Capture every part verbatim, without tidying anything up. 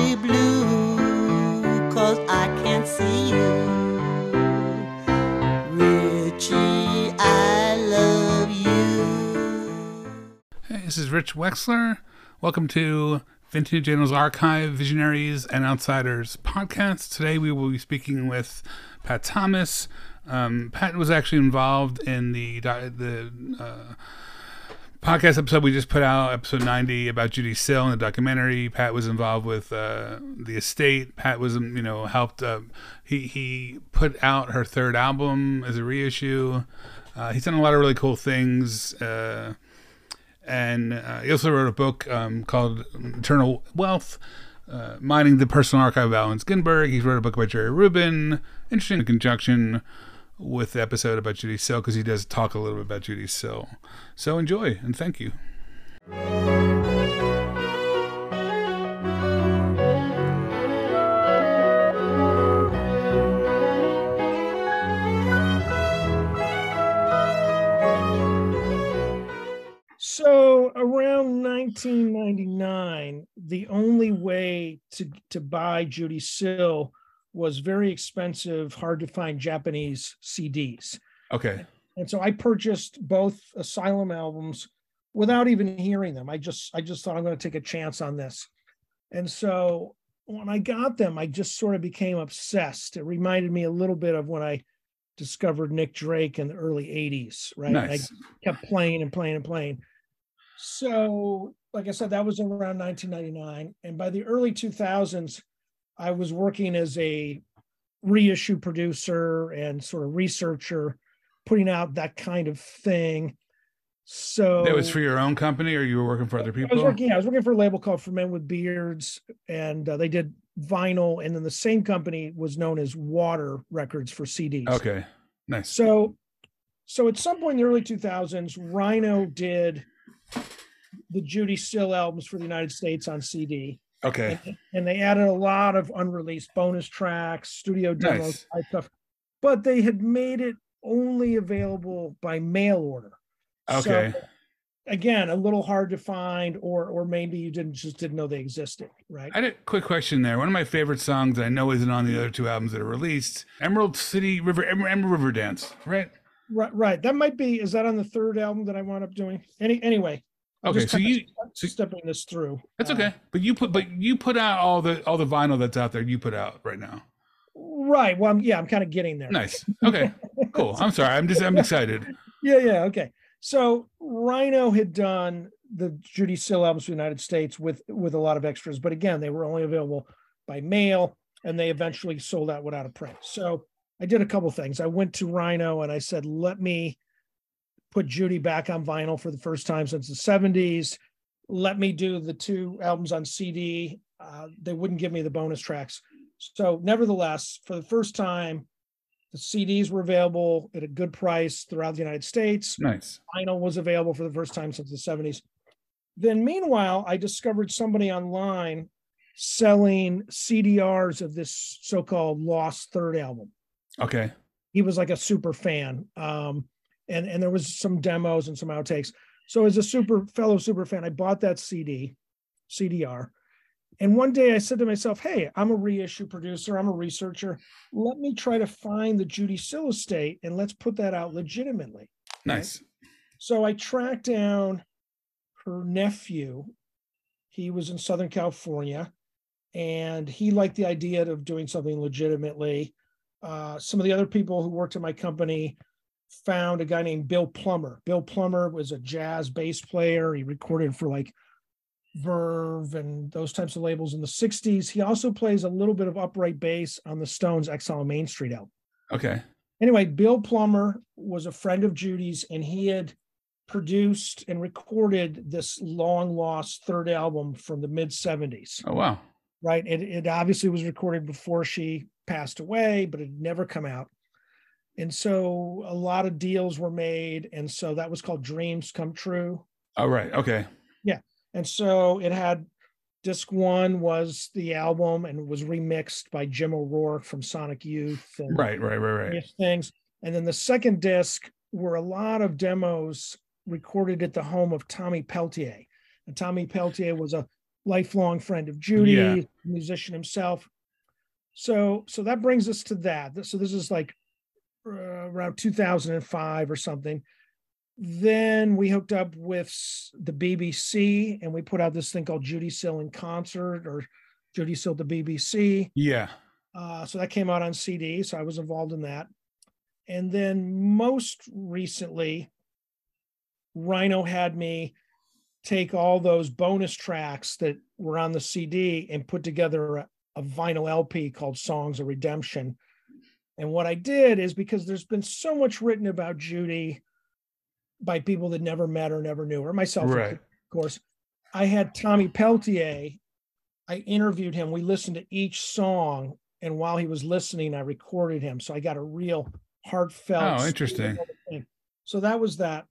be blue, 'cause I can't see you. Richie, I love you. Hey, this is Rich Wexler. Welcome to Vintage Annals Archive, Visionaries and Outsiders podcast. Today we will be speaking with Pat Thomas. Um, Pat was actually involved in the the uh, podcast episode we just put out, episode ninety, about Judy Sill and the documentary. Pat was involved with uh, the estate. Pat was, you know, helped. Uh, he he put out her third album as a reissue. Uh, he's done a lot of really cool things. Uh, And uh, he also wrote a book um, called Eternal Wealth, uh, Mining the Personal Archive of Allen Ginsberg. He's wrote a book about Jerry Rubin, interesting in conjunction with the episode about Judy Sill, because he does talk a little bit about Judy Sill. So enjoy, and thank you. So around nineteen ninety-nine, the only way to, to buy Judy Sill was very expensive, hard to find Japanese C Ds. Okay. And so I purchased both Asylum albums without even hearing them. I just I just thought I'm going to take a chance on this. And so when I got them, I just sort of became obsessed. It reminded me a little bit of when I discovered Nick Drake in the early eighties, right? Nice. I kept playing and playing and playing. So, like I said, that was around nineteen ninety-nine. And by the early two thousands, I was working as a reissue producer and sort of researcher, putting out that kind of thing. So That was for your own company, or you were working for other people? I was working, yeah, I was working for a label called For Men with Beards, and uh, they did vinyl. And then the same company was known as Water Records for C Ds. Okay, nice. So, so at some point in the early two thousands, Rhino did the Judy Sill albums for the United States on C D. Okay. And, and they added a lot of unreleased bonus tracks, studio demos, Nice. type stuff, but they had made it only available by mail order. Okay. So, again, a little hard to find, or or maybe you didn't just didn't know they existed, right? I had a quick question there. One of my favorite songs I know isn't on the other two albums that are released, Emerald City River, Emerald River Dance, right? Right, right. That might be. Is that on the third album that I wound up doing? Any anyway. I'm Okay, just so kinda you st- stepping this through. That's Uh, okay. But you put but you put out all the all the vinyl that's out there. You put out right now. Right. Well, I'm, yeah, I'm kind of getting there. Nice. Okay. Cool. I'm sorry. I'm just I'm excited. Yeah, yeah. Okay. So Rhino had done the Judy Sill albums for the United States with with a lot of extras, but again, they were only available by mail, and they eventually sold out without a print. So I did a couple things. I went to Rhino and I said, let me put Judy back on vinyl for the first time since the seventies. Let me do the two albums on C D. Uh, they wouldn't give me the bonus tracks. So nevertheless, for the first time, the C Ds were available at a good price throughout the United States. Nice. Vinyl was available for the first time since the seventies. Then meanwhile, I discovered somebody online selling C D Rs of this so-called lost third album. Okay. He was like a super fan. Um, and, and there was some demos and some outtakes. So as a super fellow super fan, I bought that C D, C D R. And one day I said to myself, hey, I'm a reissue producer. I'm a researcher. Let me try to find the Judy Sill estate and let's put that out legitimately. Nice. Right? So I tracked down her nephew. He was in Southern California, and he liked the idea of doing something legitimately. Uh, some of the other people who worked at my company found a guy named Bill Plummer. Bill Plummer was a jazz bass player. He recorded for like Verve and those types of labels in the sixties. He also plays a little bit of upright bass on the Stones' Exile on Main Street album. Okay. Anyway, Bill Plummer was a friend of Judy's, and he had produced and recorded this long lost third album from the mid seventies. Oh, wow. Right. It, it obviously was recorded before she passed away, but it had never come out. And so a lot of deals were made. And so that was called Dreams Come True. All right. Okay. Yeah. And so it had disc one was the album and was remixed by Jim O'Rourke from Sonic Youth. And Right, right, right, right. various things. And then the second disc were a lot of demos recorded at the home of Tommy Peltier. And Tommy Peltier was a lifelong friend of Judy, Yeah. musician himself. So, so that brings us to that. So this is like uh, around two thousand five or something. Then we hooked up with the B B C and we put out this thing called Judee Sill in Concert, or Judee Sill the B B C. Yeah. Uh, so that came out on C D. So I was involved in that. And then most recently, Rhino had me take all those bonus tracks that were on the C D and put together a, a vinyl L P called Songs of Redemption. And what I did is, because there's been so much written about Judy by people that never met her, never knew her, myself, Right. of course, I had Tommy Peltier. I interviewed him. We listened to each song. And while he was listening, I recorded him. So I got a real heartfelt. Oh, interesting. Thing. So that was that.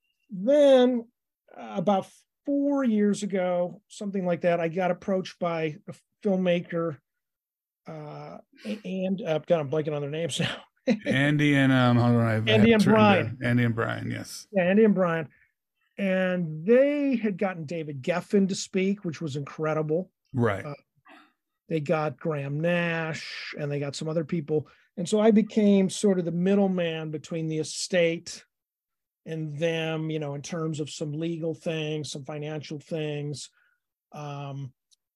Then uh, about four years ago, something like that, I got approached by a filmmaker, uh, and uh, God, I'm blanking on their names now. Andy and um, hold on, I have, Andy I have and Brian. Andy and Brian, yes. Yeah, Andy and Brian, and they had gotten David Geffen to speak, which was incredible. Right. Uh, they got Graham Nash, and they got some other people, and so I became sort of the middleman between the estate and them, you know, in terms of some legal things, some financial things. Um,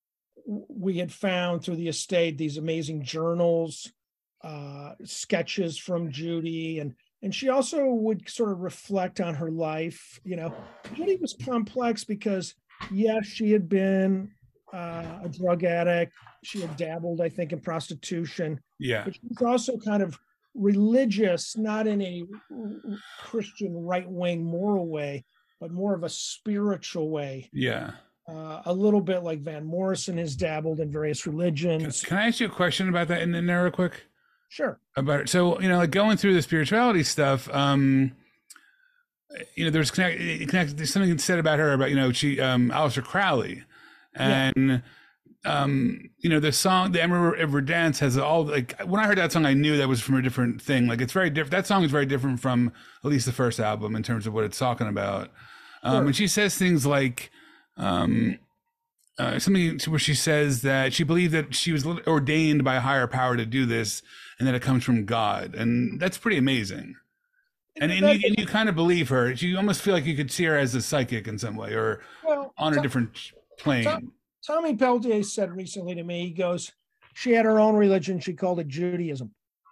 we had found through the estate these amazing journals, uh, sketches from Judy, and and she also would sort of reflect on her life. You know, Judy was complex because, yes, she had been uh, a drug addict. She had dabbled, I think, in prostitution. Yeah. But she was also kind of religious, not in a Christian right-wing moral way, but more of a spiritual way. Yeah. Uh, a little bit like Van Morrison has dabbled in various religions. Can I ask you a question about that in, in there real quick? Sure. About it. So, you know, like going through the spirituality stuff, um, you know, there's connect, it connect, there's something said about her about, you know, she, um, Aleister Crowley, and, yeah. um, you know, the song, the Ever, Ever Dance has all, like, when I heard that song, I knew that was from a different thing. Like, it's very different. That song is very different from at least the first album in terms of what it's talking about. Um, sure. And she says things like, um, uh, something where she says that she believed that she was ordained by a higher power to do this, and that it comes from God. And that's pretty amazing. And, and, you, and you kind of believe her. You almost feel like you could see her as a psychic in some way, or well, on a Tom, different plane. Tom, Tommy Peltier said recently to me, he goes, she had her own religion. She called it Judaism.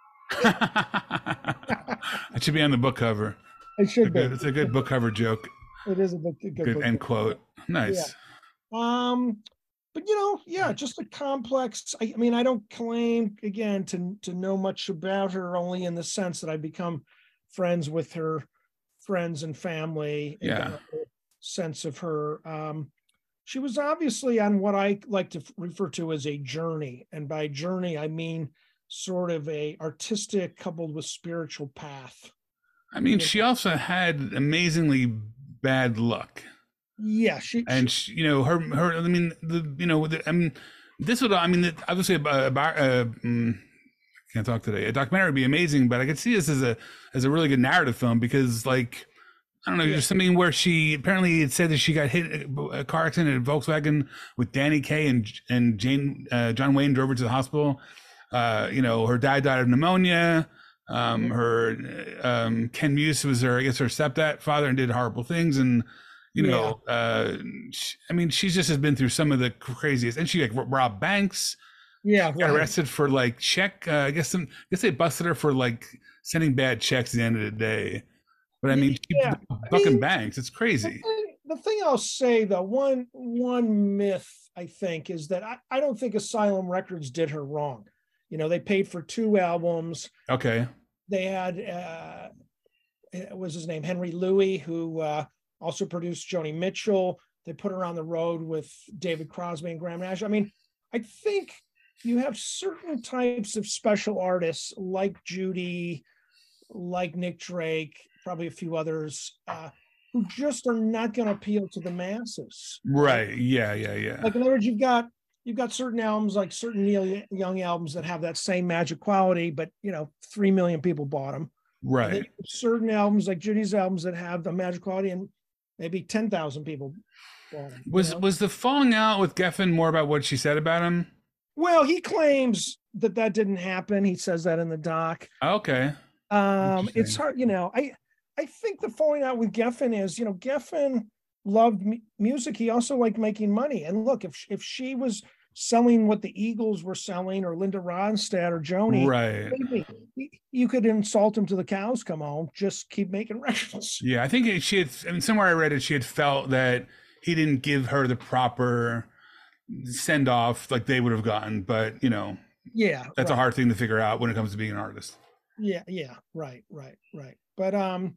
It should be on the book cover. It should it's be. Good, it's a good book cover joke. It is a, book, a good, good book end cover. Quote. Nice. Yeah. Um, but you know, yeah, just a complex. I, I mean, I don't claim again to to know much about her, only in the sense that I become friends with her friends and family. And yeah. Sense of her. Um, she was obviously on what I like to refer to as a journey, and by journey I mean sort of a artistic coupled with spiritual path. I mean, she also had amazingly bad luck. Yeah, she and she, she, you know her her. I mean, the you know the, I mean, this would I mean obviously about uh, um, can't talk today. A documentary would be amazing, but I could see this as a as a really good narrative film because like I don't know, yeah. There's something where she apparently it said that she got hit a car accident in a Volkswagen with Danny Kaye and and Jane uh, John Wayne drove her to the hospital. Uh, you know, her dad died of pneumonia. Um, her um, Ken Muse was her I guess her stepdad and did horrible things and. You know, yeah. uh, she, I mean, she just has been through some of the craziest, and she like robbed banks. Yeah, she got right. arrested for like check. Uh, I guess some, I guess they busted her for like sending bad checks at the end of the day. But I mean, yeah. she's bucking I mean, banks. It's crazy. The thing, the thing I'll say though, one one myth I think is that I, I don't think Asylum Records did her wrong. You know, they paid for two albums. Okay. They had uh, what was his name, Henry Louis, who. Uh, Also produced Joni Mitchell. They put her on the road with David Crosby and Graham Nash. I mean, I think you have certain types of special artists like Judy, like Nick Drake, probably a few others, uh, who just are not going to appeal to the masses. Right. Yeah. Yeah. Yeah. Like in other words, you've got you've got certain albums, like certain Neil Young albums, that have that same magic quality, but you know, three million people bought them. Right. Certain albums, like Judy's albums, that have the magic quality and maybe ten thousand people falling. you Was know? was the falling out with Geffen more about what she said about him? Well, he claims that that didn't happen. He says that in the doc. Okay. Um, it's Interesting. hard, you know. I I think the falling out with Geffen is, you know, Geffen loved mu- music. He also liked making money. And look, if if she was selling what the Eagles were selling, or Linda Ronstadt or Joni, Right. maybe you could insult him till the cows come home. Just keep making records. Yeah, I think she had. I mean, somewhere I read it, she had felt that he didn't give her the proper send off like they would have gotten. But you know, Yeah, that's right. a hard thing to figure out when it comes to being an artist. Yeah, yeah, right, right, right. But um,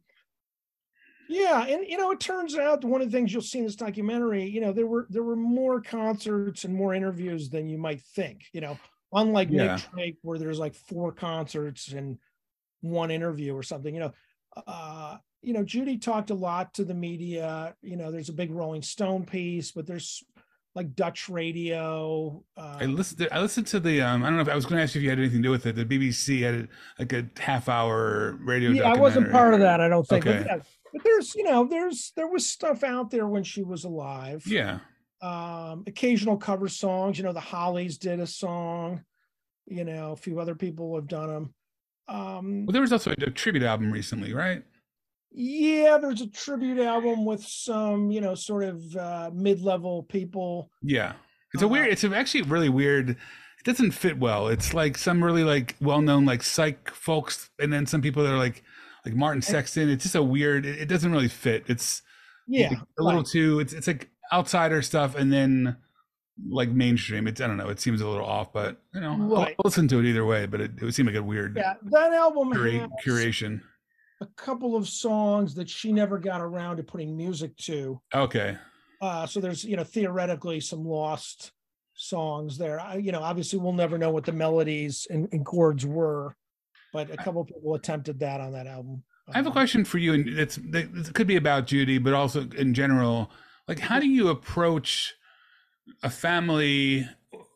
yeah, and you know, it turns out one of the things you'll see in this documentary, you know, there were there were more concerts and more interviews than you might think. You know, unlike Yeah. Nick Drake, where there's like four concerts and one interview or something. You know, uh, you know, Judy talked a lot to the media. You know, there's a big Rolling Stone piece, but there's like Dutch radio. Uh, I listened. To, I listened to the. Um, I don't know if I was going to ask you if you had anything to do with it. The B B C had a, like a half hour radio. yeah, I wasn't documentary. part of that. I don't think. Okay. But, yeah, but there's, you know, there's there was stuff out there when she was alive. Yeah. Um, occasional cover songs. You know, the Hollies did a song. You know, a few other people have done them. Um, Well, there was also a tribute album recently, right? yeah, there's a tribute album with some, you know, sort of uh, mid-level people. Yeah. It's a Uh, weird. It's actually really weird. It doesn't fit well. It's like some really like well-known like psych folks, and then some people that are like like Martin Sexton. It's just a weird. It, it doesn't really fit. It's Yeah, like, a little right. too. It's it's like outsider stuff, and then like mainstream. It's I don't know. It seems a little off, but you know, I'll, Right. I'll listen to it either way. But it, it would seem like a weird Yeah, that album cura- has curation. a couple of songs that she never got around to putting music to. Okay. Uh, so there's, you know, theoretically some lost songs there. I, you know, obviously we'll never know what the melodies and, and chords were, but a couple of people attempted that on that album. I have a Um, question for you, and it's it could be about Judy, but also in general. Like, how do you approach a family?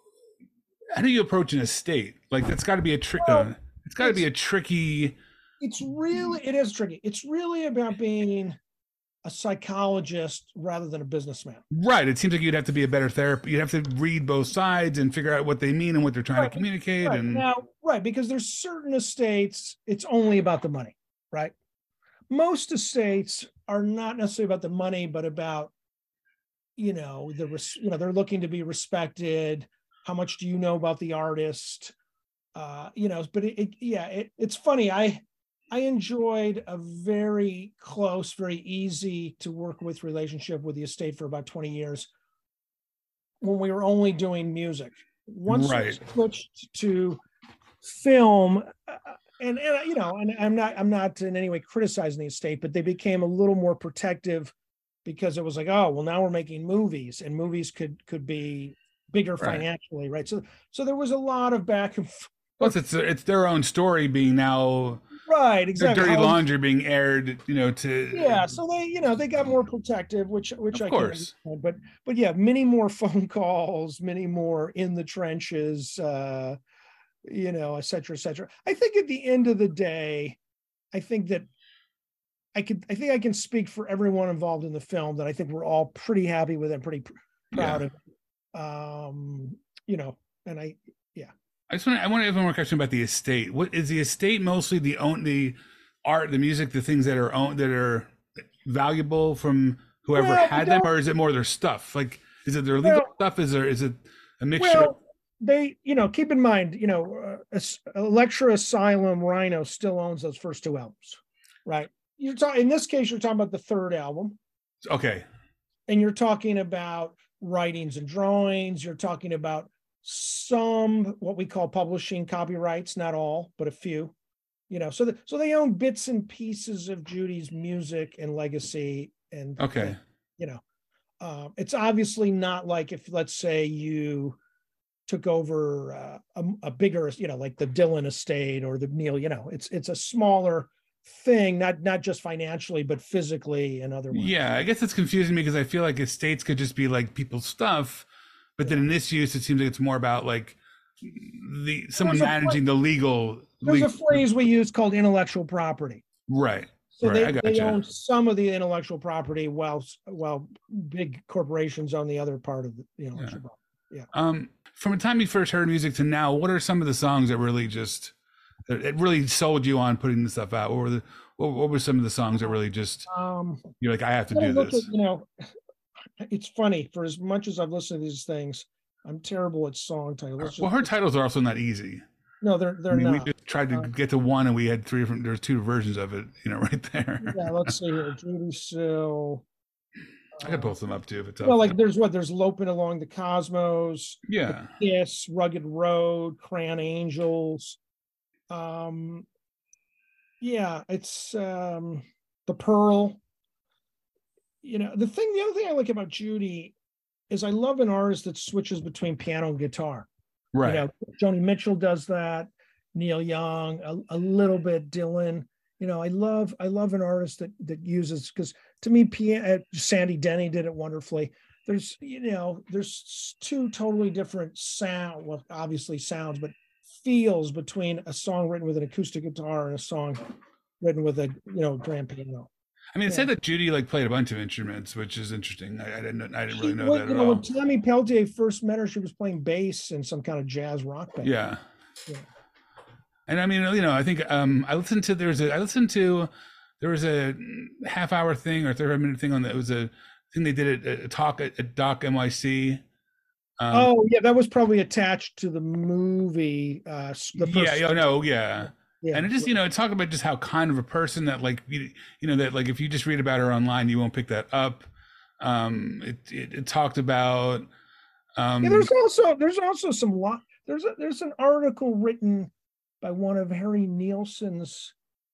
How do you approach an estate? Like, that's got to be a trick. Well, Uh, it's got to be a tricky. It's really, it is tricky. It's really about being a psychologist rather than a businessman. Right. It seems like you'd have to be a better therapist. You'd have to read both sides and figure out what they mean and what they're trying Right, to communicate. Right And now, right, because there's certain estates, it's only about the money, right? Most estates are not necessarily about the money, but about, you know, the res- you know, they're looking to be respected. How much do you know about the artist? Uh, you know, but it, it yeah, it, it's funny. I I enjoyed a very close, very easy to work with relationship with the estate for about twenty years when we were only doing music. Once Right. we switched to film, uh, and, and you know, and I'm not I'm not in any way criticizing the estate, but they became a little more protective because it was like, oh, well, now we're making movies, and movies could could be bigger Right. financially, right? So so there was a lot of back and forth. plus, it's it's their own story being now Right, their exactly. dirty How- laundry being aired. You know, to Yeah, so they, you know, they got more protective, which which Of I can course. understand. But but yeah, many more phone calls, many more in the trenches, uh, you know, et cetera, et cetera. I think at the end of the day, I think that I could I think I can speak for everyone involved in the film that I think we're all pretty happy with and pretty pr- proud Yeah. of it. Um, you know, and I I just want to, I want to have one more question about the estate. What is the estate mostly the own the art, the music, the things that are own that are valuable from whoever Well, had we them, don't- or is it more their stuff? Like, is it their legal Well- stuff? Is there is it a mixture? Well, they, you know, keep in mind, you know, uh, As- Electra Asylum Rhino still owns those first two albums, right? You're talking, in this case, you're talking about the third album, Okay, and you're talking about writings and drawings. You're talking about some what we call publishing copyrights, not all, but a few. You know, so the, so they own bits and pieces of Judy's music and legacy, and okay, you know, um, it's obviously not like if, let's say, you took over uh, a, a bigger, you know, like the Dylan estate or the Neil, you know, it's it's a smaller thing, not not just financially, but physically and other ways. yeah. I guess it's confusing me because I feel like estates could just be like people's stuff, but then in this use, it seems like it's more about like the someone There's a managing the legal. There's a legal phrase we use called intellectual property. right. So Right, they, I they gotcha. own some of the intellectual property while while big corporations own the other part of the, the intellectual property. Yeah. Um, from the time you first heard music to now, what are some of the songs that really just that it really sold you on putting this stuff out? What were the what, what were some of the songs that really just Um, you're like, I have to gotta do look this? at, you know, it's funny, for as much as I've listened to these things, I'm terrible at song titles. Let's Well, just, her titles are also not easy. no, they're I they're mean, we not. just tried to Uh, get to one, and we had three different. There's two versions of it, you know, right there. yeah, let's see here. Judy Sill. I could pull some up too if it's Well, up. like there's what there's Loping Along the Cosmos, Yeah, Kiss, Rugged Road, Crayon Angels. Um, yeah, it's um the Pearl. You know, the thing, the other thing I like about Judy is I love an artist that switches between piano and guitar. right. You know, Joni Mitchell does that, Neil Young, a, a little bit Dylan. You know, I love I love an artist that that uses, because to me, piano, Sandy Denny did it wonderfully. There's, you know, there's two totally different sound, well, obviously sounds, but feels between a song written with an acoustic guitar and a song written with a, you know, grand piano. I mean, it Yeah. said that Judy like played a bunch of instruments, which is interesting. I, I didn't, I didn't really know Well, that you at know, all. when Tommy Peltier first met her, she was playing bass in some kind of jazz rock band. Yeah. Yeah. And I mean, you know, I think um, I listened to there's a I listened to there was a half hour thing or thirty minute thing on that. It was a thing they did at a talk at, at Doc N Y C. Um, Oh yeah, that was probably attached to the movie. Uh, the yeah, first, yeah, no, yeah. yeah. And it just, you know, it talked about just how kind of a person that, like, you, you know, that like if you just read about her online, you won't pick that up. Um, it it, it talked about. Um, Yeah, there's also there's also some lot. There's a, there's an article written by one of Harry Nielsen's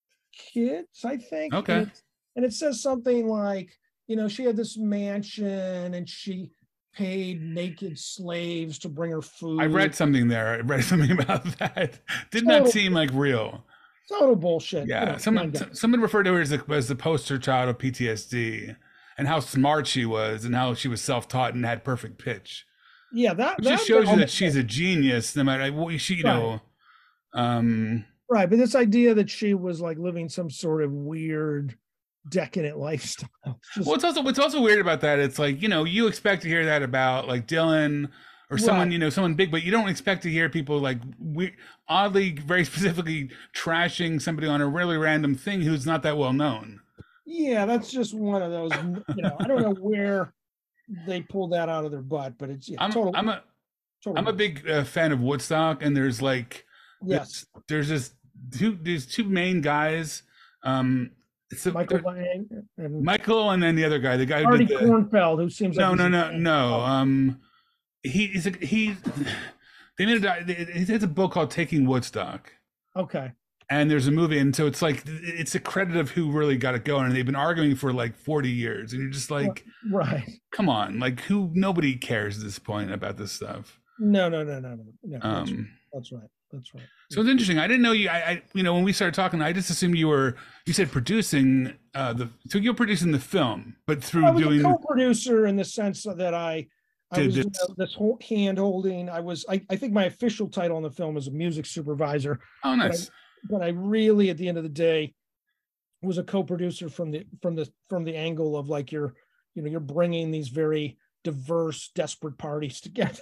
kids, I think. Okay. And it, and it says something like, you know, she had this mansion and she paid naked slaves to bring her food. I read something there. I read something about that. Did not Total- seem like real. total bullshit. you Yeah, know, someone mind you. someone referred to her as the, as the poster child of P T S D, and how smart she was, and how she was self taught and had perfect pitch. Yeah, that It that just shows you that almost- she's a genius, no matter what she, you know. Um, right. But this idea that she was like living some sort of weird, decadent lifestyle. Just- well, it's also what's also weird about that. It's like, you know, you expect to hear that about like Dylan or someone, Right. you know, someone big, but you don't expect to hear people like we oddly, very specifically trashing somebody on a really random thing who's not that well known. yeah, that's just one of those. You know, I don't know where they pulled that out of their butt, but it's yeah, I'm total. I'm a total I'm a big uh, fan of Woodstock, and there's like yes, there's, there's this two there's two main guys. Um, it's a, Michael Lang and Michael, and then the other guy, the guy who Artie did the, Kornfeld, who seems no like no he's no a- no. Um, he is a, he. They made a he has a book called Taking Woodstock, Okay, and there's a movie, and so it's like it's a credit of who really got it going, and they've been arguing for like forty years, and you're just like, right? come on, like who nobody cares at this point about this stuff. No, no, no, no, no. no that's, Um, that's right. That's right. So it's interesting. I didn't know you. I, I, you know, when we started talking, I just assumed you were. You said producing uh, the. So you're producing the film, but through I was doing. a co-producer in the sense that I, I Did was this- you know, this whole hand holding. I was. I, I think my official title on the film is a music supervisor, Oh, nice. but I really, at the end of the day, was a co-producer from the from the from the angle of like you're, you know, you're bringing these very diverse, desperate parties together.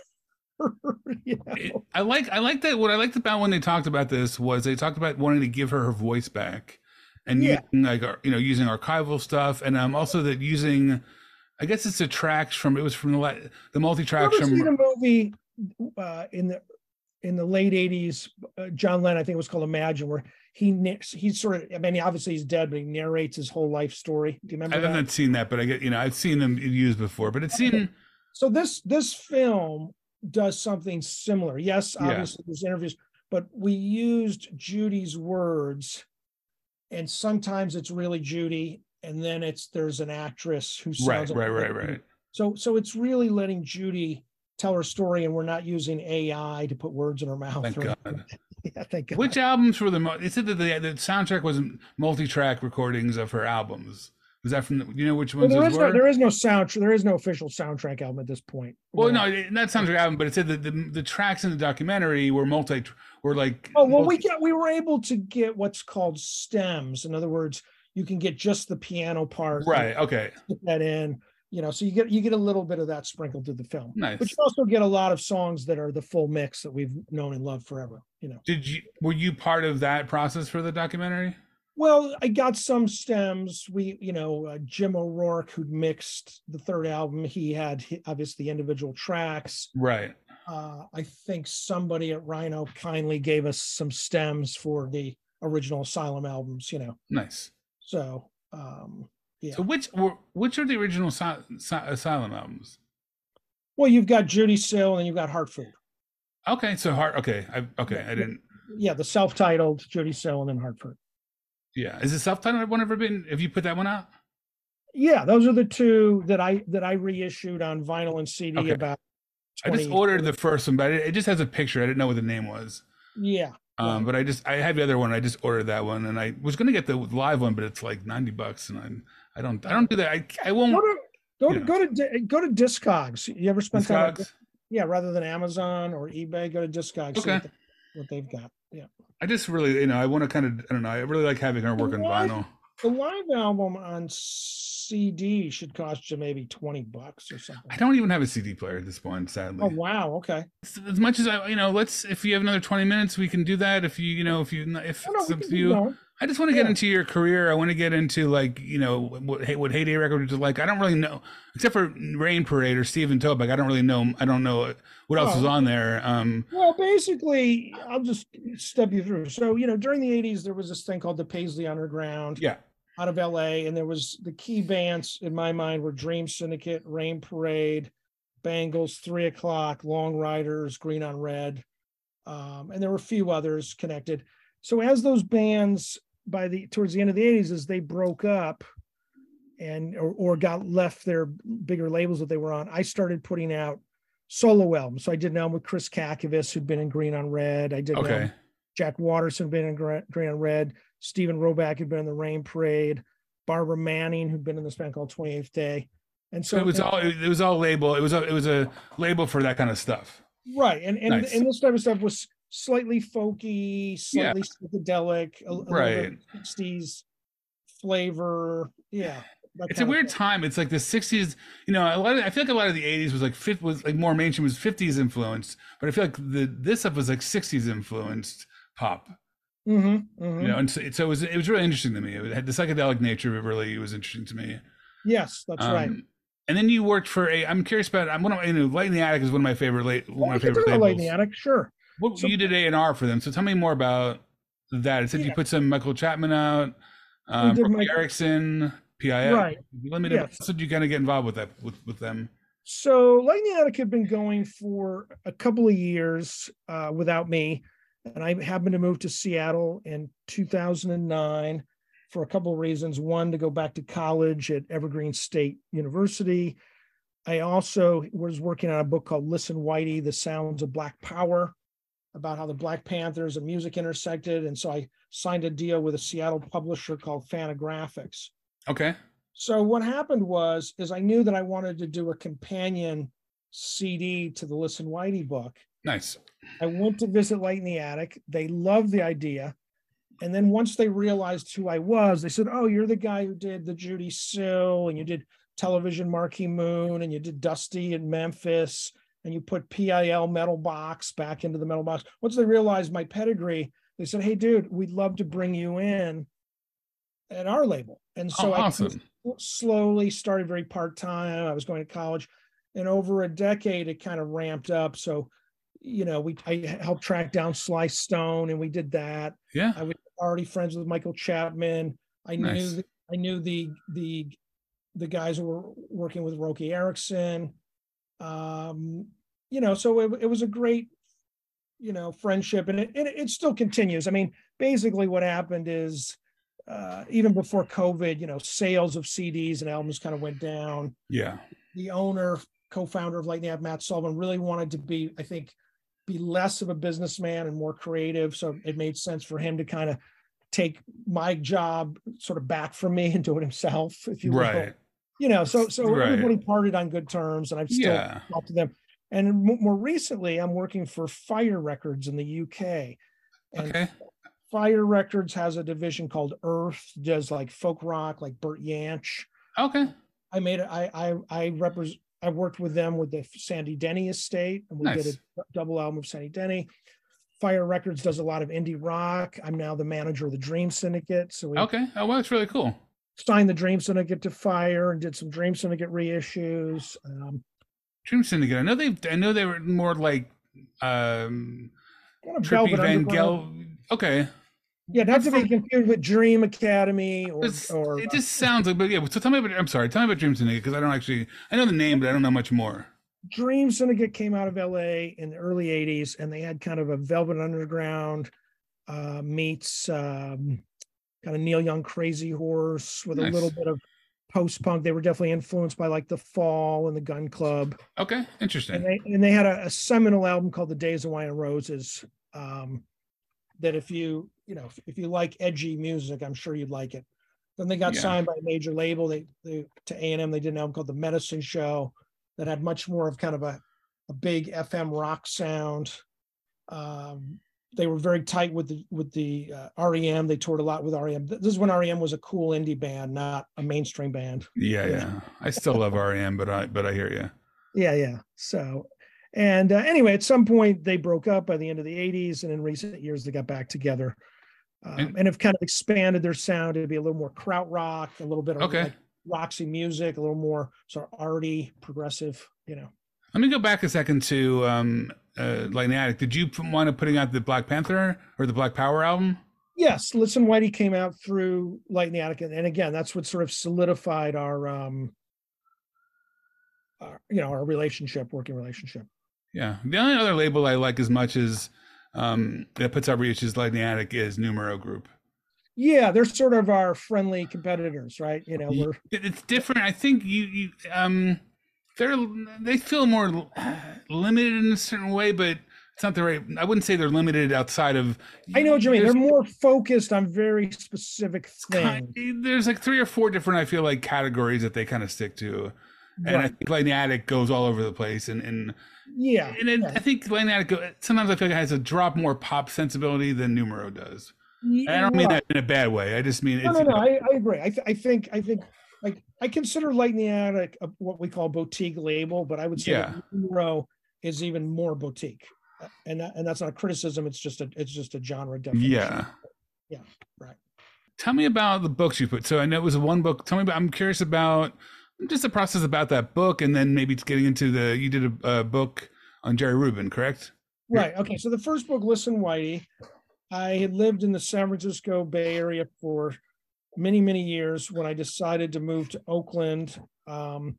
you know? It- I like. I like that. What I liked about when they talked about this was they talked about wanting to give her her voice back, and Yeah. using like ar- you know using archival stuff, and um also that using. I guess it's the tracks from. It was from the la- the multi You tracks ever from. seen a movie uh, in the in the late eighties? Uh, John Lennon, I think it was called Imagine, where he na- he sort of. I mean, obviously he's dead, but he narrates his whole life story. Do you remember I that? haven't seen that, but I get you know I've seen them used before, but it's seen. So this this film does something similar. Yes, Yeah. obviously there's interviews, but we used Judy's words, and sometimes it's really Judy, and then it's there's an actress who Right, sounds right, like right, right. So so it's really letting Judy tell her story, and we're not using A I to put words in her mouth. Thank or- God. Yeah, thank God. Which albums were the most? It said that the, the soundtrack was multi-track recordings of her albums. Was that from? The, you know which Well, ones there those is were? no there is no soundtrack. There is no official soundtrack album at this point. well, Yeah. no, it- not soundtrack album, but it said that the, the tracks in the documentary were multi, were like. Oh well, we multi- got we were able to get what's called stems. In other words, you can get just the piano part, Right. Okay. put that in, you know, so you get you get a little bit of that sprinkled through the film. Nice. But you also get a lot of songs that are the full mix that we've known and loved forever, you know. Did you were you part of that process for the documentary? Well, I got some stems. We, you know, uh, Jim O'Rourke, who mixed the third album, he had obviously individual tracks. Right. Uh, I think somebody at Rhino kindly gave us some stems for the original Asylum albums, you know. Nice. So, um, yeah. So which were which are the original si- si- Asylum albums? Well, you've got Judy Sill and you've got Heart Food. Okay, so Heart. Okay, I okay, Yeah, I didn't. Yeah, the self-titled Judy Sill and then Heart Food. Yeah, is the self-titled one ever been? Have you put that one out? Yeah, those are the two that I that I reissued on vinyl and C D Okay. about. I just ordered the first one, but it, it just has a picture. I didn't know what the name was. Yeah. Um, right. but I just I have the other one. I just ordered that one, and I was gonna get the live one, but it's like ninety bucks, and I I don't I don't do that. I I won't. Go to go to Yeah. go to Di- go to Discogs. You ever spend time? on- Discogs. Yeah, rather than Amazon or eBay, go to Discogs. See Okay. what, they, what they've got. Yeah. I just really you know I want to kind of I don't know. I really like having her work on Live- vinyl. The live album on C D should cost you maybe twenty bucks or something. I don't even have a C D player at this point, sadly. Oh wow. Okay. As much as I, you know, let's if you have another twenty minutes, we can do that. If you, you know, if you, if Oh, no, it's we up can to keep you. going. I just want to get Yeah. into your career. I want to get into like, you know, what what Heyday Records is like. I don't really know, except for Rain Parade or Stephen Toback. I don't really know. I don't know what else Oh. is on there. Um, Well, basically, I'll just step you through. So, you know, during the eighties, there was this thing called the Paisley Underground yeah, out of L A. And there was the key bands in my mind were Dream Syndicate, Rain Parade, Bangles, Three O'Clock, Long Riders, Green on Red. Um, and there were a few others connected. So as those bands by the towards the end of the eighties, as they broke up and or, or got left their bigger labels that they were on, I started putting out solo albums. So I did an album with Chris Kakovitz, who'd been in Green on Red. I did an album okay, with Jack Watterson, had been in Gra- Green on Red. Stephen Roback had been in the Rain Parade. Barbara Manning, who'd been in this band called twenty-eighth Day. And so so it was all it was all label. It was a, it was a label for that kind of stuff. right, and and, Nice. and this type of stuff was slightly folky, slightly psychedelic, a, a little Right. bit of sixties flavor. Yeah, that It's a kind of weird thing. time. It's like the sixties, you know, a lot of, I feel like a lot of the eighties was like fifth was like more mainstream was fifties influenced, but I feel like the this stuff was like sixties influenced pop. Mhm, mhm. You know, and so, so it was it was really interesting to me. It had the psychedelic nature of it really was interesting to me. Yes, that's right. Um, And then you worked for a. I'm curious about. I'm one of you know, Light in the Attic is one of my favorite late one of Well, my we can favorite do a Light in labels. the Attic, sure. What So- you did A and R for them. So tell me more about that. It said you Yeah. put some Michael Chapman out, um, did Rocky Mike- Erickson, P I F. Right. Let me know. Yes. So did you kind of get involved with that with, with them? So Light in the Attic had been going for a couple of years uh, without me. And I happened to move to Seattle in two thousand nine for a couple of reasons. One, to go back to college at Evergreen State University. I also was working on a book called Listen Whitey, The Sounds of Black Power, about how the Black Panthers and music intersected. And so I signed a deal with a Seattle publisher called Fantagraphics. Okay. So what happened was, is I knew that I wanted to do a companion C D to the Listen Whitey book. Nice. I went to visit Light in the Attic. They loved the idea. And then once they realized who I was, they said, oh, you're the guy who did the Judy Sill and you did Television Marquee Moon and you did Dusty in Memphis and you put P I L Metal Box back into the Metal Box. Once they realized my pedigree, they said, hey, dude, we'd love to bring you in at our label. And so Oh, I awesome. slowly started very part-time. I was going to college, and over a decade, it kind of ramped up. So, you know, we I helped track down Sly Stone, and we did that. Yeah. I was already friends with Michael Chapman. I knew Nice. the, I knew the the the guys who were working with Roky Erickson. Um, you know, so it, it was a great, you know, friendship, and it, it it still continues. I mean, basically, what happened is, uh, even before COVID, you know, sales of C Ds and albums kind of went down. Yeah. The owner, co-founder of Lightning App, Matt Sullivan, really wanted to be, I think, be less of a businessman and more creative. So it made sense for him to kind of take my job sort of back from me and do it himself, if you will. Right. You know, so so Right. everybody parted on good terms, and I've still Yeah. talked to them. And m- more recently, I'm working for Fire Records in the U K. And Okay. Fire Records has a division called Earth, does like folk rock, like Burt Yanch. Okay. I made it. I I I represent. I worked with them with the Sandy Denny estate, and we Nice. did a double album of Sandy Denny. Fire Records does a lot of indie rock. I'm now the manager of the Dream Syndicate. So we Okay. Oh, well, that's really cool. signed the Dream Syndicate to Fire and did some Dream Syndicate reissues. Um, Dream Syndicate. I know they. I know they were more like um, kind of trippy Velvet Van Underground. Gel. Okay. Yeah, not That's to be from- confused with Dream Academy or, It's, or it uh, just sounds like. But yeah. So tell me about. I'm sorry. Tell me about Dream Syndicate because I don't actually. I know the name, but I don't know much more. Dream Syndicate came out of L A in the early eighties, and they had kind of a Velvet Underground uh, meets um, kind of Neil Young Crazy Horse with Nice. a little bit of post punk. They were definitely influenced by like the Fall and the Gun Club, Okay. Interesting. and they and they had a, a seminal album called The Days of Wine and Roses. Um, that if you you know if, if you like edgy music, I'm sure you'd like it. Then they got Yeah. signed by a major label. They they to A and M. They did an album called The Medicine Show that had much more of kind of a, a big F M rock sound. Um, they were very tight with the with the uh, R E M. They toured a lot with R E M. This is when R E M was a cool indie band, not a mainstream band. Yeah, Yeah. yeah. I still love R E M, but I but I hear you. Yeah, yeah. So, and uh, anyway, at some point they broke up by the end of the eighties, and in recent years they got back together, um, And- and have kind of expanded their sound to be a little more krautrock, a little bit of Okay. like Roxy music, a little more sort of arty, progressive. You know. Let me go back a second to um, uh, Lightning Attic. Did you p- want to putting out the Black Panther or the Black Power album? Yes, Listen Whitey came out through Light in the Attic, and again, that's what sort of solidified our, um, our, you know, our relationship, working relationship. Yeah. The only other label I like as much as um, that puts out reissues Lightning Attic is Numero Group. Yeah, they're sort of our friendly competitors, right? You know, Ye- we're It- It's different. I think you you um they're they feel more uh, limited in a certain way, but it's not the right. I wouldn't say they're limited outside of. I know what you mean. There's They're more focused on very specific kind- things. there's like three or four different I feel like categories that they kind of stick to, and I Right. think Lightning Attic goes all over the place, and and Yeah. and it, yeah. I think Lightning Attic go- sometimes I feel like it has a drop more pop sensibility than Numero does. And I don't mean Right. that in a bad way. I just mean it's No, no, no. I, I agree. I, th- I think, I think, like, I consider Light in the Attic a, what we call boutique label, but I would say Yeah. that Numero is even more boutique, Uh, and that, and that's not a criticism. It's just a, it's just a genre definition. yeah. Yeah, right. Tell me about the books you put. So I know it was one book. Tell me about. I'm curious about just the process about that book, and then maybe getting into the. You did a, a book on Jerry Rubin, correct? Right. Okay. So the first book, Listen Whitey, I had lived in the San Francisco Bay Area for many, many years when I decided to move to Oakland. Um,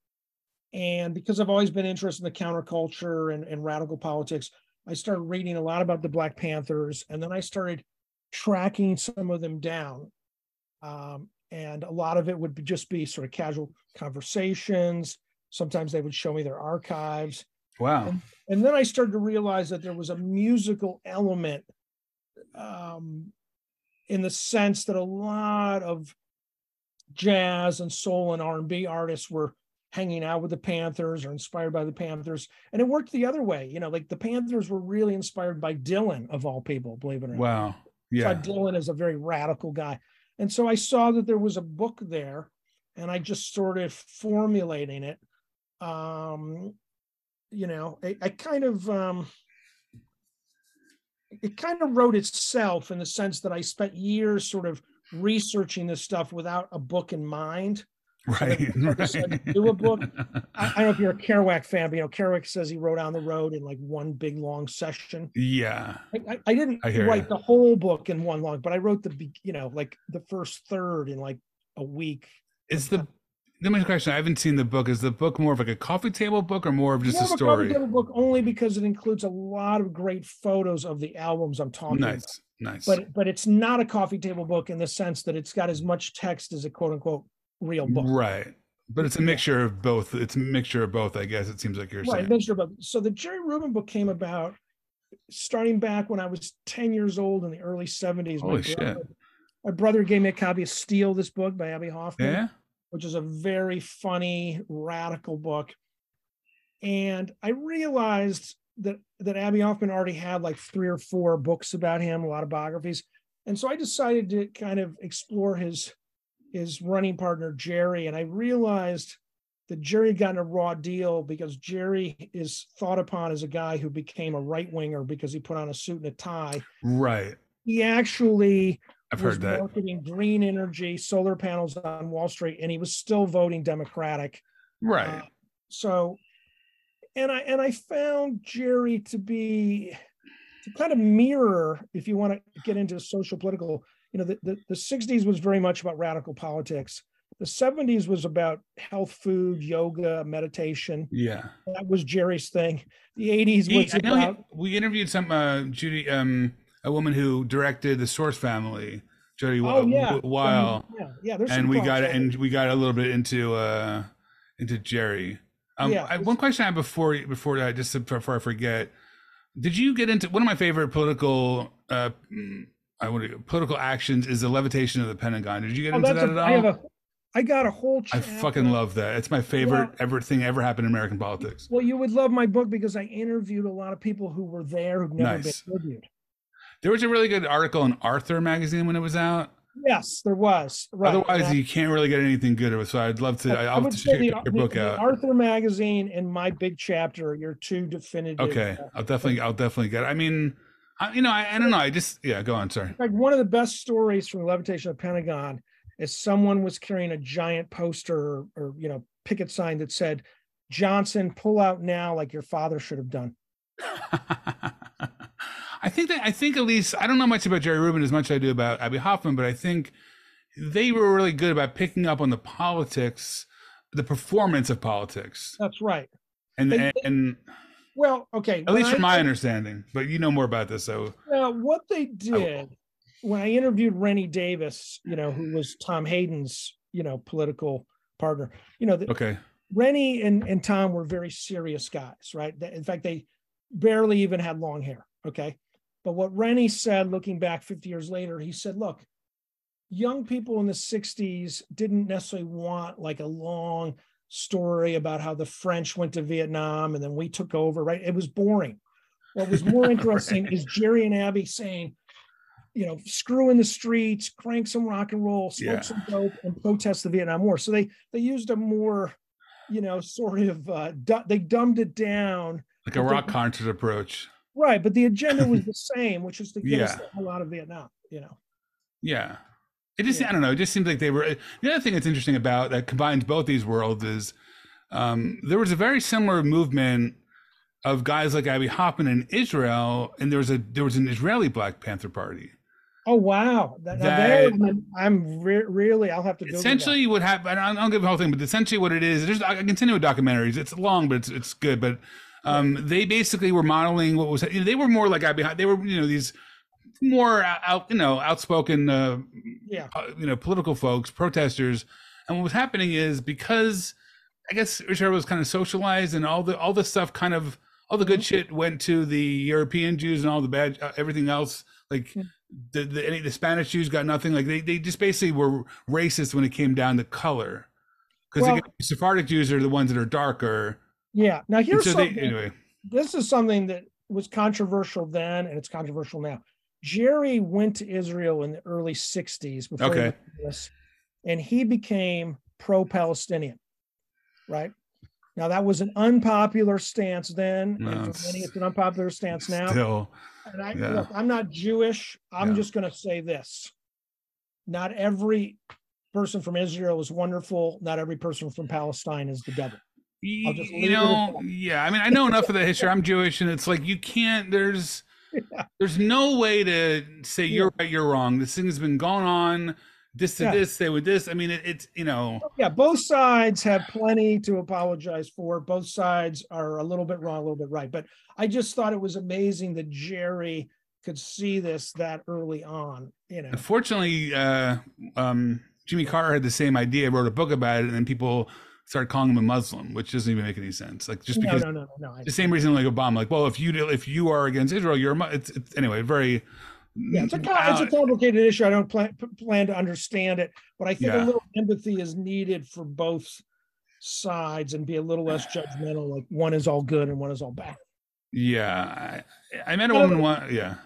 and because I've always been interested in the counterculture and, and radical politics, I started reading a lot about the Black Panthers. And then I started tracking some of them down. Um, and a lot of it would be just be sort of casual conversations. Sometimes they would show me their archives. Wow. And then I started to realize that there was a musical element, um, in the sense that a lot of jazz and soul and R and B artists were hanging out with the Panthers or inspired by the Panthers. And it worked the other way. You know, like the Panthers were really inspired by Dylan, of all people, believe it or not. Wow. Yeah. Yeah. Dylan is a very radical guy. And so I saw that there was a book there, and I just started formulating it. Um, you know, I, I kind of, um, it kind of wrote itself in the sense that I spent years sort of researching this stuff without a book in mind. Right. I decided to do a book. I, I don't know if you're a Kerouac fan, but you know, Kerouac says he wrote On the Road in like one big long session. Yeah. I, I, I didn't I hear write ya. the whole book in one long, but I wrote the, be- you know, like the first third in like a week. Is the let me ask you a question. I haven't seen the book. Is the book more of like a coffee table book or more of just More a of a story? coffee table book only because it includes a lot of great photos of the albums I'm talking about. Nice. Nice. But but it's not a coffee table book in the sense that it's got as much text as a quote unquote real book. Right. But it's a Yeah. mixture of both. It's a mixture of both, I guess. It seems like you're Right, saying. mixture of- so the Jerry Rubin book came about starting back when I was ten years old in the early seventies. Holy my shit. brother, my brother gave me a copy of Steal This Book by Abby Hoffman, Yeah. which is a very funny, radical book. And I realized that that Abby Hoffman already had like three or four books about him, a lot of biographies. And so I decided to kind of explore his his running partner, Jerry. And I realized that Jerry had gotten a raw deal because Jerry is thought upon as a guy who became a right winger because he put on a suit and a tie. Right. He actually I've was heard that. marketing green energy, solar panels on Wall Street, and he was still voting Democratic. Right. Uh, so, and I and I found Jerry to be to kind of mirror, if you want to get into social political, you know, the, the, the sixties was very much about radical politics. The seventies was about health, food, yoga, meditation. Yeah. That was Jerry's thing. The eighties He, was I know about. he, we interviewed some uh, Judy, um, a woman who directed The Source Family, Jody Oh yeah, Weil, yeah, yeah. There's and some we got crossover. and we got a little bit into uh, into Jerry. Um, Yeah, I, it's- one question I have before before I just before I forget, did you get into one of my favorite political uh, mm, I want political actions is the levitation of the Pentagon? Did you get Oh, into that's that a, at I have all? a. I got a whole. I Chapter. fucking love that. It's my favorite Well- ever thing ever happened in American politics. Well, you would love my book because I interviewed a lot of people who were there who've never Nice. been interviewed. There was a really good article in Arthur magazine when it was out. Yes, there was. Right. Otherwise, And I- you can't really get anything good of it. So I'd love to. I I'll would have to say check the, your the- book the out. Arthur magazine and my big chapter are your two definitive. Okay, uh, I'll definitely. I'll definitely get. It. I mean, I, you know, I, I don't know. I just yeah. Go on. Sorry. In fact, one of the best stories from the levitation of the Pentagon is someone was carrying a giant poster or, or you know picket sign that said, "Johnson, pull out now, like your father should have done." I think that I think at least I don't know much about Jerry Rubin as much as I do about Abby Hoffman, but I think they were really good about picking up on the politics, the performance of politics, That's right. and They- and, and Well, okay. at when least I- from my understanding. But you know more about this, so Now, what they did when I interviewed Rennie Davis, you know, who was Tom Hayden's, you know, political partner, you know, the, okay. Rennie and, and Tom were very serious guys, right? They- In fact, they barely even had long hair. Okay. But what Rennie said, looking back fifty years later, he said, look, young people in the sixties didn't necessarily want like a long story about how the French went to Vietnam and then we took over, right? It was boring. What was more interesting Right. is Jerry and Abby saying, you know, screw in the streets, crank some rock and roll, smoke Yeah. some dope, and protest the Vietnam War. So they they used a more, you know, sort of uh, du- they dumbed it down, Like a rock concert approach. right? But the agenda was the same, which is to get us Yeah. the hell out of Vietnam. You know, Yeah. It just, Yeah. I don't know. It just seems like they were. The other thing that's interesting about that combines both these worlds is um, there was a very similar movement of guys like Abby Hoffman in Israel, and there was a there was an Israeli Black Panther Party. oh wow, that, now That- there, I'm, I'm re- really, I'll have to Google that. Essentially, what happened? I don't give the whole thing, but essentially, what it is, there's I can continue with documentaries. It's long, but it's it's good. But um, they basically were modeling what was. You know, they were more like Abby. They were you know these more out you know outspoken uh, Yeah. uh, you know political folks, protesters, and what was happening is because I guess Israel was kind of socialized and all the all the stuff kind of all the good Mhm. shit went to the European Jews and all the bad uh, everything else like. Mm. The, the any the Spanish Jews got nothing. Like they, they just basically were racist when it came down to color, because Well- Sephardic Jews are the ones that are darker. Yeah. Now And here's so they, something. anyway, This is something that was controversial then, and it's controversial now. Jerry went to Israel in the early sixties before he Okay. went to this, and he became pro-Palestinian, right? Now that was an unpopular stance then, No, and for it's- many it's an unpopular stance now. still, And I, yeah. look, I'm not Jewish. I'm Yeah. just going to say this: not every person from Israel is wonderful. Not every person from Palestine is the devil. y- I'll just leave you it at know, that. yeah. I mean, I know enough of the history. I'm Jewish, and it's like you can't. There's, there's no way to say you're right, you're wrong. This thing's been going on. This to Yeah. this, say with this. I mean, it, it's you know, Yeah, both sides have plenty to apologize for. Both sides are a little bit wrong, a little bit right. But I just thought it was amazing that Jerry could see this that early on. You know, unfortunately, uh, um, Jimmy Carter had the same idea, wrote a book about it, and then people started calling him a Muslim, which doesn't even make any sense. Like just no, because no, no, no, no. I- the same reason like Obama, like, well, if you do- if you are against Israel, you're a Mu- it's, it's anyway very. Yeah, it's a, co- it's a complicated issue. I don't plan, plan to understand it, but I think Yeah. a little empathy is needed for both sides and be a little less judgmental. Like one is all good and one is all bad. Yeah, I, I met a I don't woman know. one. Yeah,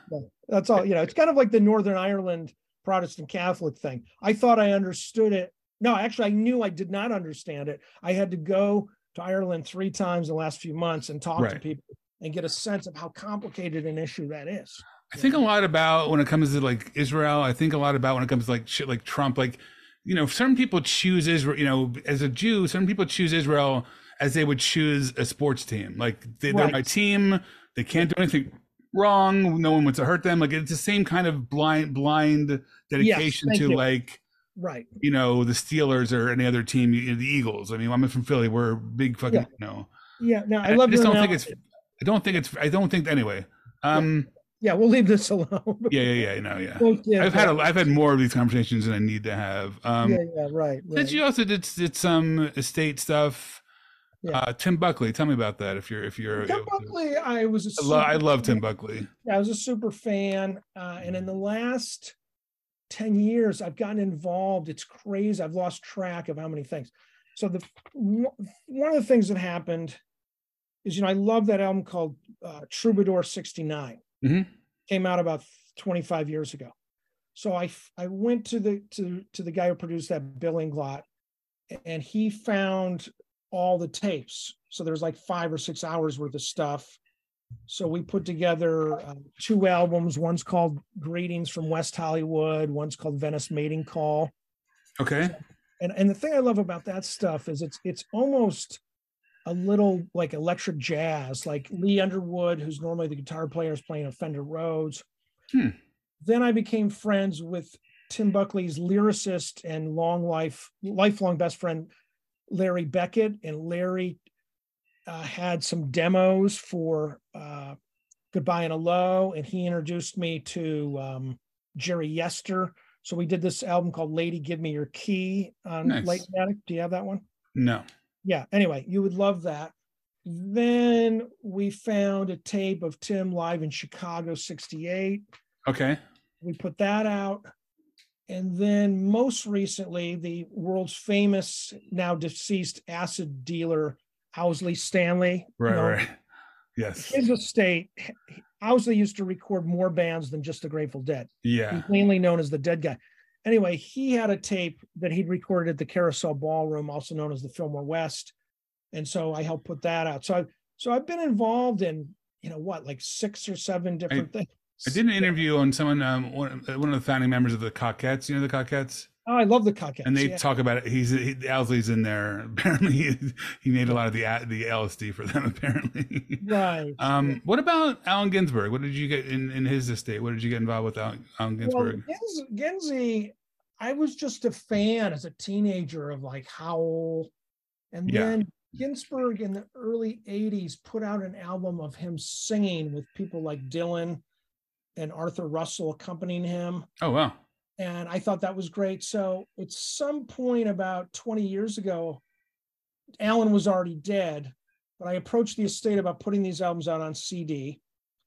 That's all. You know, it's kind of like the Northern Ireland Protestant Catholic thing. I thought I understood it. No, actually, I knew I did not understand it. I had to go to Ireland three times in the last few months and talk Right. to people and get a sense of how complicated an issue that is. I think a lot about when it comes to like Israel. I think a lot about when it comes to like shit like Trump. Like, you know, certain people choose Israel. You know, as a Jew, some people choose Israel as they would choose a sports team. Like they, they're Right. my team. They can't do anything wrong. No one wants to hurt them. Like it's the same kind of blind blind dedication thank to you. like, Right. you know, the Steelers or any other team. You know, the Eagles. I mean, I'm from Philly. We're big fucking. Yeah. You know, Yeah. No, I I love just your don't think it's. analogy. I don't think it's. I don't think anyway. Um. Yeah, we'll leave this alone. Yeah. Yeah. Yeah. No. Yeah. Both kids I've had a, are- I've had more of these conversations than I need to have. Um, yeah, yeah, right. Did right. you also did did some estate stuff? Yeah. Uh, Tim Buckley, tell me about that. If you're if you're, Tim Buckley, I was a I, lo- I super- love Tim Buckley. Yeah, I was a super fan, uh, and in the last ten years, I've gotten involved. It's crazy. I've lost track of how many things. So the one of the things that happened is, you know, I love that album called uh, Troubadour sixty-nine. Mhm. Came out about twenty-five years ago. So I I went to the to to the guy who produced that, Bill Inglot, and he found all the tapes. So there's like five or six hours worth of stuff. So we put together uh, two albums. One's called Greetings from West Hollywood. One's called Venice Mating Call. Okay. And and the thing I love about that stuff is it's it's almost a little like electric jazz, like Lee Underwood, who's normally the guitar player, is playing a Fender Rhodes. Hmm. Then I became friends with Tim Buckley's lyricist and long life, lifelong best friend, Larry Beckett. And Larry uh, had some demos for uh, Goodbye and Hello, and he introduced me to um, Jerry Yester. So we did this album called Lady Give Me Your Key on Nice. Light Attic. Do you have that one? No. Yeah. Anyway, you would love that. Then we found a tape of Tim live in Chicago, sixty-eight. Okay. We put that out. And then most recently, the world's famous, now deceased acid dealer, Owsley Stanley. Right. you know, Right. Yes. His estate, Owsley used to record more bands than just the Grateful Dead. Yeah. He's mainly known as the Dead Guy. Anyway, he had a tape that he'd recorded at the Carousel Ballroom, also known as the Fillmore West. And so I helped put that out. So, I, so I've been involved in, you know, what, like six or seven different things. I did an interview on someone, um, one, one of the founding members of the Cockettes. You know the Cockettes, Oh, I love the Cockettes. and they yeah. talk about it. He's he, Owsley's in there. Apparently, he, he made a lot of the the L S D for them. Apparently. Right. Um, what about Allen Ginsberg? What did you get in, in his estate? What did you get involved with Allen, Allen Ginsberg? Well, Gins, Ginsey, I was just a fan as a teenager of like Howl. And Yeah. then Ginsberg in the early eighties put out an album of him singing with people like Dylan and Arthur Russell accompanying him. Oh wow. And I thought that was great. So at some point about twenty years ago, Alan was already dead, but I approached the estate about putting these albums out on C D,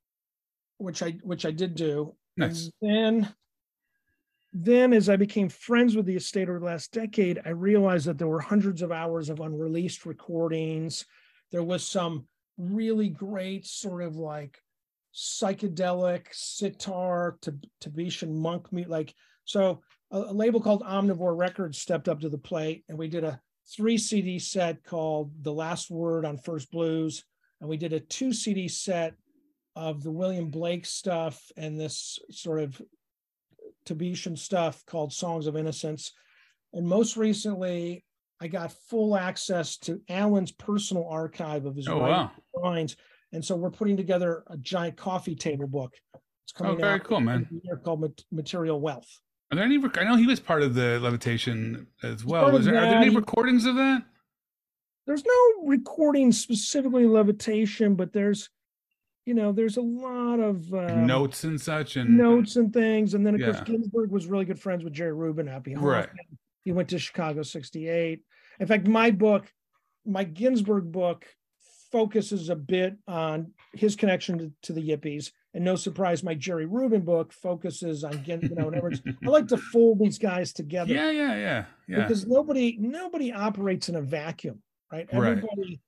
which I which I did do. Nice. And then, then as I became friends with the estate over the last decade, I realized that there were hundreds of hours of unreleased recordings. There was some really great sort of like psychedelic sitar to Tibetan monk music. Like, so a, a label called Omnivore Records stepped up to the plate, and we did a three C D set called The Last Word on First Blues. And we did a two C D set of the William Blake stuff and this sort of Tibetan stuff called Songs of Innocence. And most recently, I got full access to Alan's personal archive of his Oh writing wow. drawings. And so we're putting together a giant coffee table book. It's coming Oh, very out cool, man. in a year called Mat- Material Wealth. Are there any? Rec- I know he was part of the Levitation as well. part of Was there, are there that. any He- recordings of that? There's no recording specifically Levitation, but there's, you know, there's a lot of Like um, notes and such, and notes and things. And then of Yeah. course Ginsberg was really good friends with Jerry Rubin, Happy Hoffman. Right. He went to Chicago sixty-eight. In fact, my book, my Ginsberg book, focuses a bit on his connection to, to the Yippies. And no surprise, my Jerry Rubin book focuses on Gin, you know, in other words, I like to fold these guys together. Yeah, yeah, yeah, yeah. Because nobody nobody operates in a vacuum, right? Right. Everybody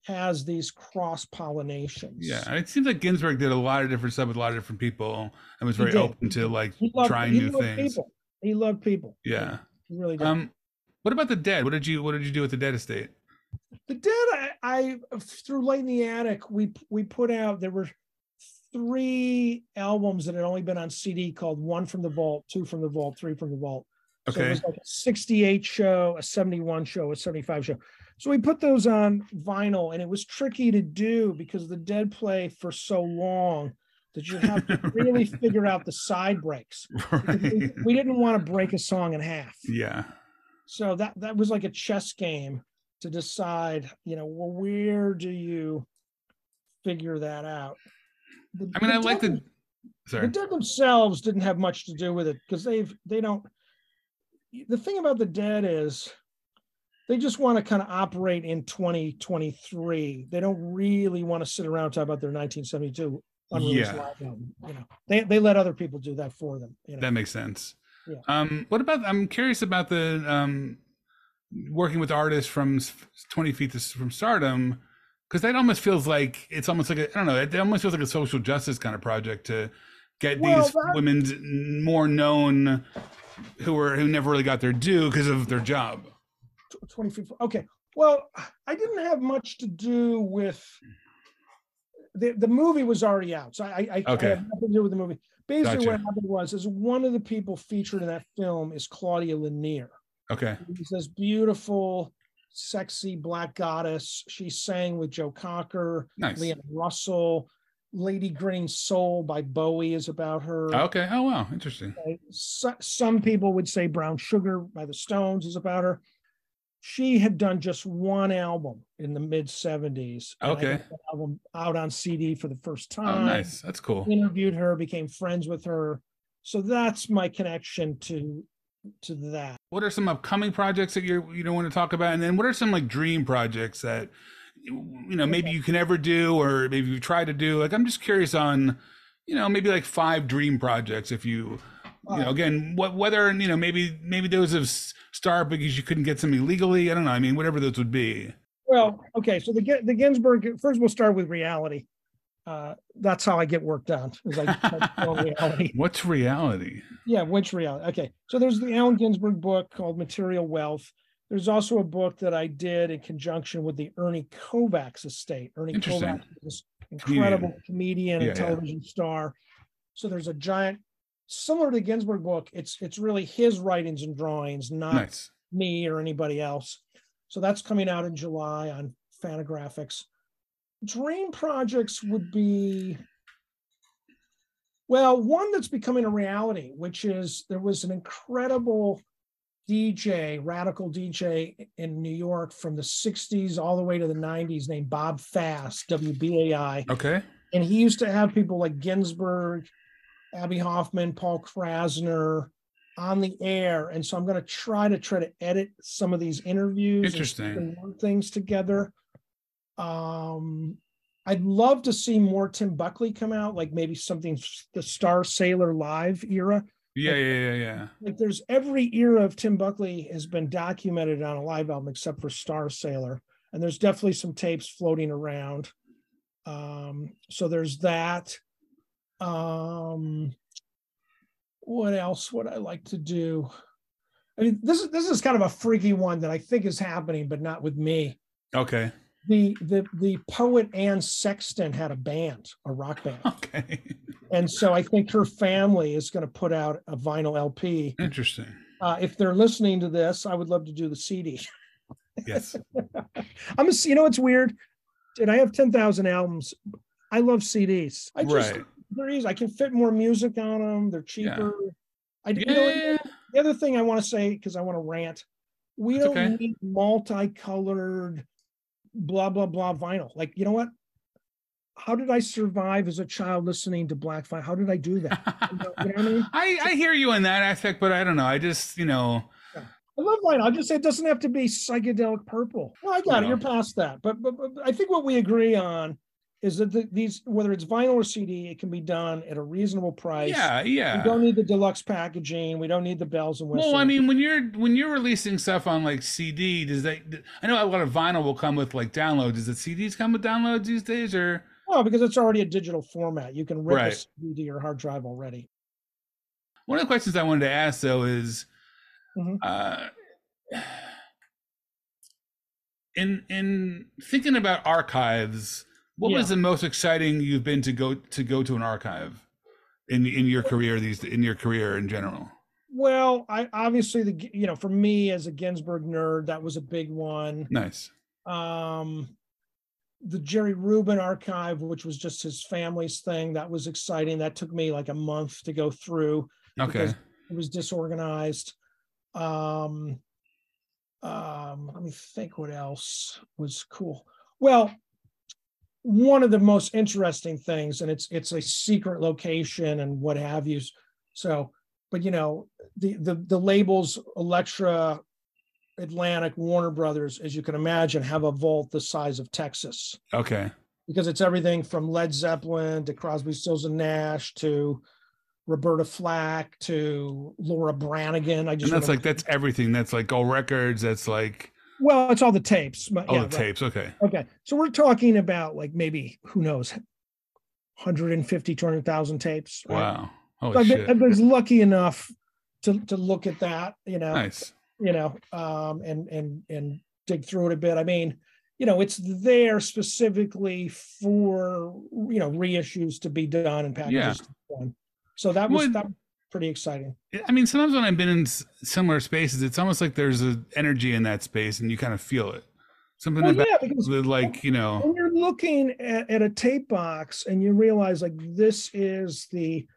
has these cross pollinations. Yeah, it seems like Ginsberg did a lot of different stuff with a lot of different people and was He very did. open to like He loved, trying he new loved things. people. He loved people. Yeah. He really did. Um, what about the Dead? What did you What did you do with the Dead estate? The Dead, I, I through Light in the Attic, we we put out, there were three albums that had only been on C D called One from the Vault, Two from the Vault, Three from the Vault. So Okay. it was like a sixty-eight show, a seventy-one show, a seventy-five show. So we put those on vinyl, and it was tricky to do because the Dead play for so long that you have to really figure out the side breaks. Right. We, we didn't want to break a song in half. Yeah. So that that was like a chess game to decide, you know, well, where do you figure that out? The, I mean, the I like Dead- the. Sorry. the Dead themselves didn't have much to do with it because they've they don't. The thing about the Dead is they just want to kind of operate in twenty twenty-three. They don't really want to sit around and talk about their nineteen seventy-two unreleased Yeah. live album. You know, they they let other people do that for them. You know, That makes sense. Yeah. Um, what about? I'm curious about the um, working with artists from s- twenty feet to, s- from stardom, because that almost feels like it's almost like a, I don't know. It almost feels like a social justice kind of project to get Well, these that- women more known who were who never really got their due because of their job. twenty feet. Okay. Well, I didn't have much to do with the the movie was already out, so I, I, Okay. I had nothing to do with the movie. Basically, Gotcha. what happened was is one of the people featured in that film is Claudia Lanier. Okay. She's this beautiful, sexy black goddess. She sang with Joe Cocker, Nice. Leon Russell. Lady Grinning Soul by Bowie is about her. Okay. Oh wow, interesting. So, some people would say Brown Sugar by the Stones is about her. She had done just one album in the mid seventies. Okay. Album out on C D for the first Oh, time. nice. That's cool. Interviewed her, became friends with her. So that's my connection to to that. What are some upcoming projects that you you don't want to talk about, and then what are some like dream projects that you know maybe you can ever do, or maybe you try to do? Like, I'm just curious on, you know, maybe like five dream projects if you. You know, again, what whether you know maybe maybe those have s- started because you couldn't get something legally. I don't know. I mean, whatever those would be. Well, okay. So the Gi- the Ginsberg, first we'll start with reality. Uh, that's how I get work done. Is I, I tell reality. What's reality? Yeah, which reality? Okay, so there's the Allen Ginsberg book called Material Wealth. There's also a book that I did in conjunction with the Ernie Kovacs estate. Ernie Interesting. Kovacs is this incredible Comedian. comedian Yeah, and yeah. television star. So there's a giant, similar to the Ginsberg book, it's it's really his writings and drawings, not Nice. me or anybody else. So that's coming out in July on Fantagraphics. Dream projects would be, well, one that's becoming a reality, which is there was an incredible D J, radical D J in New York from the sixties all the way to the nineties named Bob Fast, W B A I. Okay. And he used to have people like Ginsberg, Abby Hoffman, Paul Krasner on the air. And so I'm going to try to try to edit some of these interviews Interesting. and work things together. Um, I'd love to see more Tim Buckley come out, like maybe something the Star Sailor Live era. Yeah, yeah, yeah, yeah. Like there's every era of Tim Buckley has been documented on a live album except for Star Sailor. And there's definitely some tapes floating around. Um, so there's that. Um, what else would I like to do? I mean, this is this is kind of a freaky one that I think is happening, but not with me. Okay. The the the poet Anne Sexton had a band, a rock band, Okay. and so I think her family is going to put out a vinyl L P. Interesting. Uh, if they're listening to this, I would love to do the C D. Yes. I'm a, you know, it's weird. And I have ten thousand albums. I love C Ds. I just, Right. they're easy. I can fit more music on them. They're cheaper. I, you know, Yeah. the other thing I want to say, because I want to rant, we That's don't okay. need multicolored blah, blah, blah vinyl. Like, you know what? How did I survive as a child listening to Black Vinyl? How did I do that? You know, you know what I mean? I, I hear you in that aspect, but I don't know. I just, you know, I love vinyl. I'll just say it doesn't have to be psychedelic purple. Well, I got No. it. You're past that. But, but, but I think what we agree on is that the, these, whether it's vinyl or C D, it can be done at a reasonable price. Yeah, yeah. We don't need the deluxe packaging. We don't need the bells and whistles. Well, I mean, when you're when you're releasing stuff on like C D, does that? I know a lot of vinyl will come with like downloads. Does the C Ds come with downloads these days, or? Well, because it's already a digital format. You can rip Right. a C D to your hard drive already. One of the questions I wanted to ask though is, Mhm. uh, in in thinking about archives, what Yeah. was the most exciting you've been to go to go to an archive in in your career these in your career in general? Well, I obviously the you know for me as a Ginsberg nerd, that was a big one. Nice. Um, the Jerry Rubin archive, which was just his family's thing, that was exciting. That took me like a month to go through Okay. because it was disorganized. Um, um, let me think what else was cool. Well, one of the most interesting things, and it's it's a secret location and what have you. So, but you know, the the the labels Elektra, Atlantic, Warner Brothers, as you can imagine, have a vault the size of Texas Okay. because it's everything from Led Zeppelin to Crosby, Stills and Nash to Roberta Flack to Laura Branigan. I just And that's wanna- like that's everything. That's like Gold Records. That's like well, it's all the tapes. But all yeah, the right. tapes. Okay. Okay, so we're talking about like maybe who knows, one hundred fifty, two hundred thousand tapes. Right? Wow. Holy So I've shit. been, I've been lucky enough to to look at that, you know, Nice. you know, um, and and and dig through it a bit. I mean, you know, it's there specifically for you know reissues to be done and packages Yeah. to be done. So that was Would- that was pretty exciting. I mean, sometimes when I've been in s- similar spaces, it's almost like there's an energy in that space, and you kind of feel it. Something Well, about yeah, because the, like you know. when you're looking at, at a tape box and you realize like this is the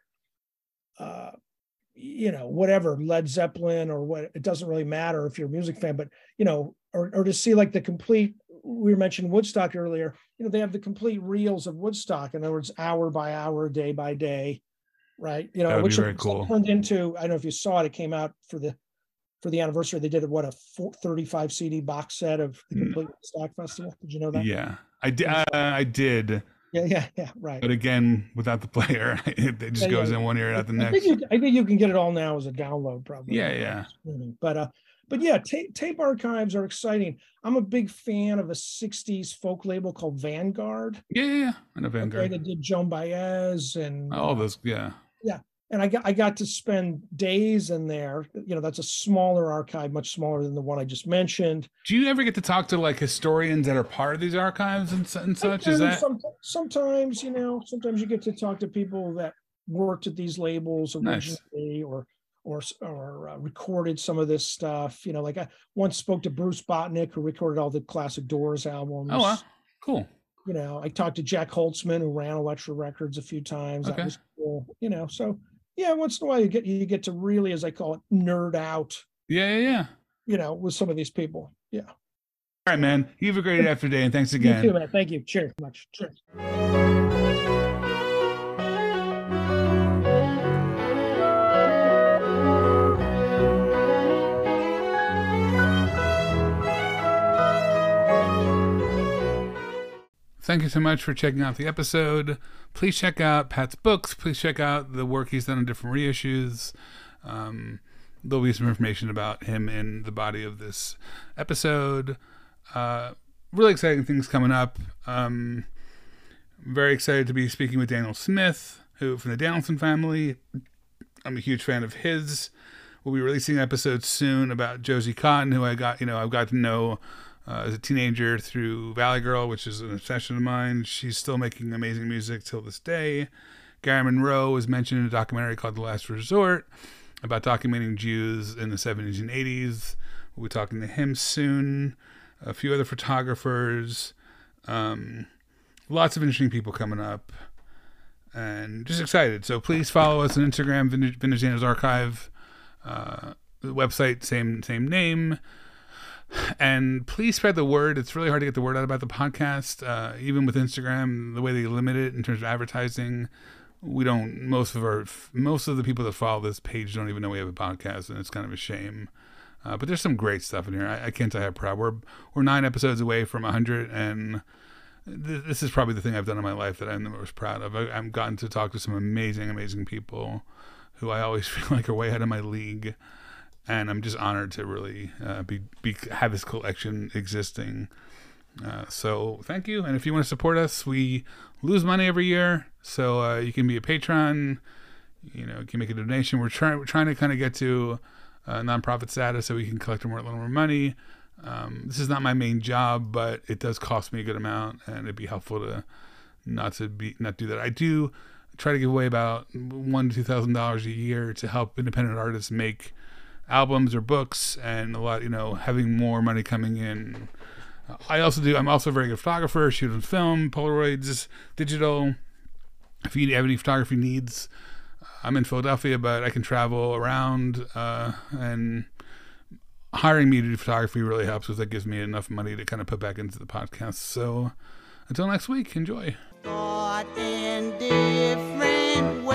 uh you know whatever Led Zeppelin or what, it doesn't really matter if you're a music fan, but you know or, or to see like the complete, we were mentioning Woodstock earlier, you know they have the complete reels of Woodstock, in other words, hour by hour, day by day, right? You That know, would be which very it cool. turned into, I don't know if you saw it, it came out for the for the anniversary. They did what, a four, thirty-five C D box set of the Mm. complete Woodstock Festival. Did you know that? Yeah, I did. Uh, I did, Yeah, yeah, yeah, right. but again, without the player, it just Yeah, goes yeah. in one ear and out the I next. think you, I think you can get it all now as a download, probably. Yeah, yeah. But uh, but yeah, tape tape archives are exciting. I'm a big fan of a sixties folk label called Vanguard. Yeah, yeah, yeah. I know Okay, Vanguard. that did Joan Baez and All those, yeah. and I got I got to spend days in there. You know, that's a smaller archive, much smaller than the one I just mentioned. Do you ever get to talk to like historians that are part of these archives and, su- and such? I Is do that some, sometimes, you know, sometimes you get to talk to people that worked at these labels Nice. originally or or or uh, recorded some of this stuff. You know, like I once spoke to Bruce Botnick, who recorded all the classic Doors albums. Oh, wow. Cool. You know, I talked to Jack Holtzman, who ran Elektra Records a few times. Okay. That was cool. You know, so yeah, once in a while you get you get to really, as I call it, nerd out. Yeah, yeah, yeah. You know, with some of these people. Yeah. All right, man. You have a great after day, and thanks You again. too, man. Thank you. Cheers. Much. Cheers. Thank you so much for checking out the episode. Please check out Pat's books. Please check out the work he's done on different reissues. Um, there'll be some information about him in the body of this episode. Uh, really exciting things coming up. Um, very excited to be speaking with Daniel Smith, who from the Danielson family. I'm a huge fan of his. We'll be releasing an episode soon about Josie Cotton, who I got, you know, I've got to know uh, as a teenager through Valley Girl, which is an obsession of mine. She's still making amazing music till this day. Gary Monroe was mentioned in a documentary called The Last Resort about documenting Jews in the seventies and eighties. We'll be talking to him soon. A few other photographers. Um, lots of interesting people coming up. And just excited. So please follow us on Instagram, Vintage, Vintage Daniels Archive. Uh, the website, same same name. And please spread the word. It's really hard to get the word out about the podcast. Uh, even with Instagram, the way they limit it in terms of advertising, we don't. Most of our most of the people that follow this page don't even know we have a podcast, and it's kind of a shame. Uh, but there's some great stuff in here. I, I can't tell you how proud we're. We're nine episodes away from one hundred, and th- this is probably the thing I've done in my life that I'm the most proud of. I, I've gotten to talk to some amazing, amazing people who I always feel like are way ahead of my league. And I'm just honored to really uh, be, be have this collection existing. Uh, so thank you. And if you want to support us, we lose money every year. So uh, you can be a patron. You know, you can make a donation. We're trying we're trying to kind of get to uh, nonprofit status so we can collect more, a little more money. Um, this is not my main job, but it does cost me a good amount, and it'd be helpful to not to be not do that. I do try to give away about one to two thousand dollars a year to help independent artists make albums or books, and a lot, you know, having more money coming in. I also do. I'm also a very good photographer. Shooting film, Polaroids, digital. If you have any photography needs, I'm in Philadelphia, but I can travel around, uh, and hiring me to do photography really helps because that gives me enough money to kind of put back into the podcast. So until next week, enjoy. Thought in different